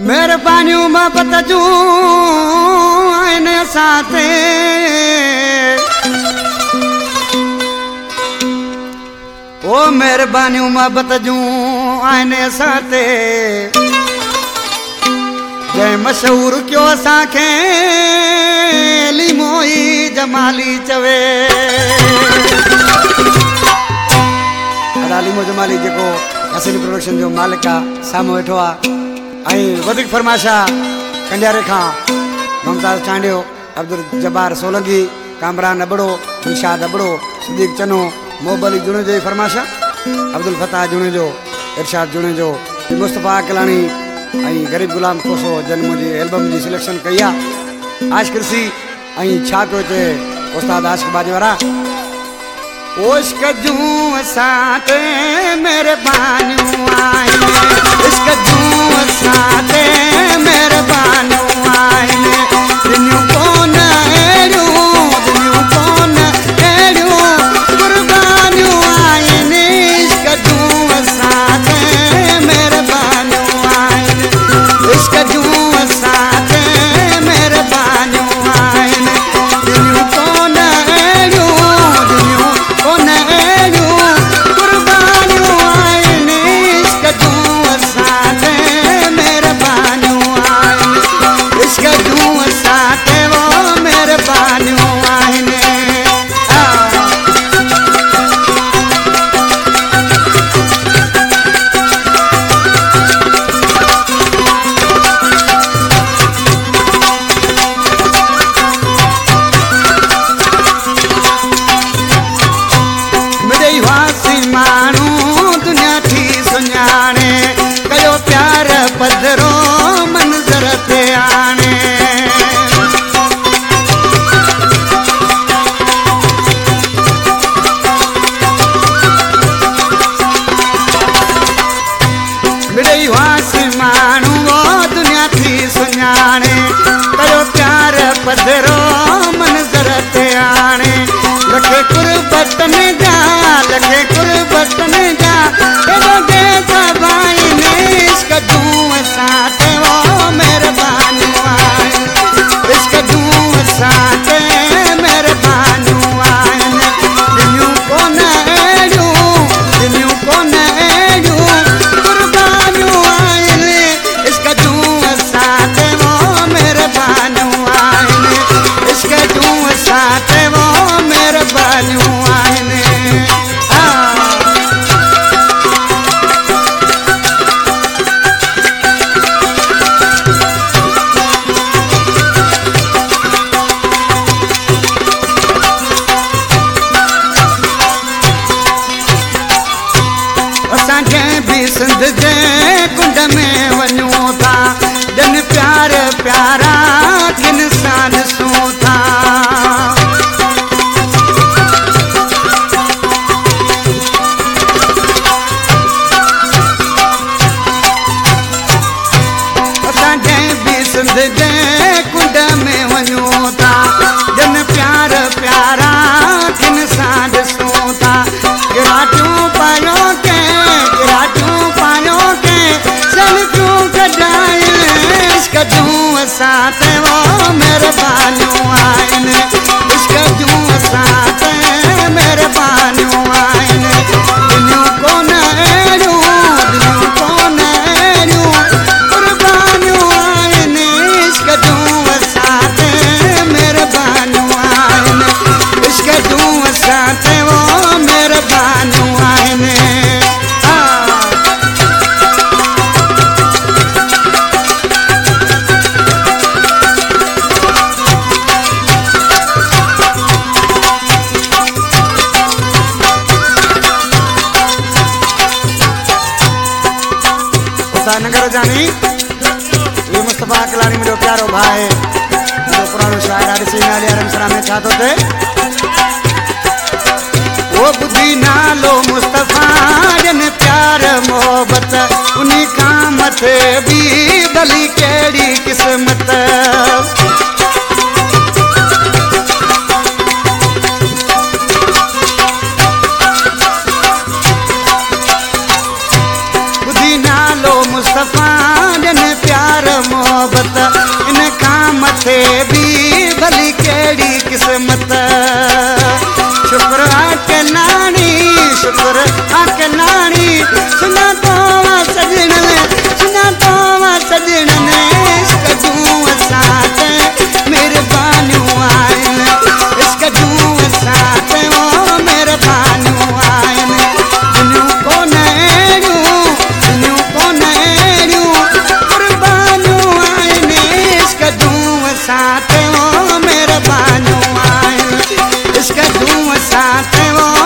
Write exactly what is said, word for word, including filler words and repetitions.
मेहरबानियूं मोहब्बत जूं आहिनि असां ते ओ मेहरबानियूं मोहब्बत जूं आहिनि असां ते जंहिं मशहूरु कयो असांखे लीमोई जमाली चवे लीमो जमाली जेको हसीन प्रोडक्शन जो मालिक आहे साम्हूं वेठो आहे ऐं वधीक फरमाइशा कंडियारे खां मुमताज़ चांडियो अब्दुल जब्बार सोलंगी कामरान अबड़ो दिलशाद अबड़ो सिद्दीक चनो मोहबली जुणे जो फरमाइशा अब्दुल फताह जुणे जो इरशाद जुणे जो मुस्तफ़ा अकलानी ऐं गरीब गुलाम कोसो जन मुंहिंजी एल्बम जी सिलेक्शन कई आहे आशिक़ कृषि ऐं छा पियो चए उस्ताद आशिक़ बाजवारा इश्क जूं असां ते मेहरबानियूं आहिनि इश्क जूं असां ते मेहरबानियूं आहिनि दुनियूं कोन अहिड़ियूं दुनियूं कोन अहिड़ियूं क़ुर्बानियूं आहिनि इश्क जूं असां ते मेहरबानियूं आहिनि इश्क जूं असां ते मेहरबानियूं आहिनि दुनियूं कोन अहिड़ियूं दुनियूं कोन अहिड़ियूं क़ुर्बानियूं आहिनि इश्क जूं असां ते मेहरबानियूं आहिनि इश्क जूं असां ते वो मेहरबानियूं आहिनि माण्हू दुनिया थी सुञाणे कयो प्यार पधरो मंज़र ते आणे मिड़ई वासी माण्हू दुनिया थी सुञाणे कयो प्यार पधरो मंज़र ते आणे लखे कुर्बतनि जा लखे कुर्बतनि जा दे सभाई ने इश्क जूं असां ते वो मेहरबानियूं आहिनि इश्क जूं असां ते मेहरबानियूं आहिनि दुनियूं कोन अहिड़ियूं दुनियूं कोन अहिड़ियूं क़ुर्बानियूं आहिनि इश्क जूं असां ते वो मेहरबानियूं आहिनि इश्क जूं असां ते वो मेहरबानियूं आहिनि सिंध जे कुंड में वञूं था जन प्यार प्यारा किन सां ॾिसूं था असां जंहिं बि सिंध जे कुंड में वञूं था जन प्यार प्यारा किन सां ॾिसूं था गिराटियूं पायो के गिराटियूं पायो के सेल्फियूं कढाइनि इश्क जूं असां ते वो मेहरबानियूं आहिनि इश्क जूं असां ते मेहरबानियूं आहिनि दुनियूं कोन अहिड़ियूं दुनियूं कोन अहिड़ियूं क़ुर्बानियूं आहिनि इश्क जूं असां ते मेहरबानियूं आहिनि इश्क जूं असां ते वो मेहरबानियूं आहिनि नगर जानी ये मुस्तफ़ा अकलानी मुझो प्यारो भाई जो पुरानो शायर आरिसी नाली आरमसरा में छा तो थे वो बुद्धि नालो मुस्तफ़ा जन प्यार मोहब्बत उन्हीं का मथे भी भली केड़ी किस्मत मुस्तफ़ा जन प्यार चवो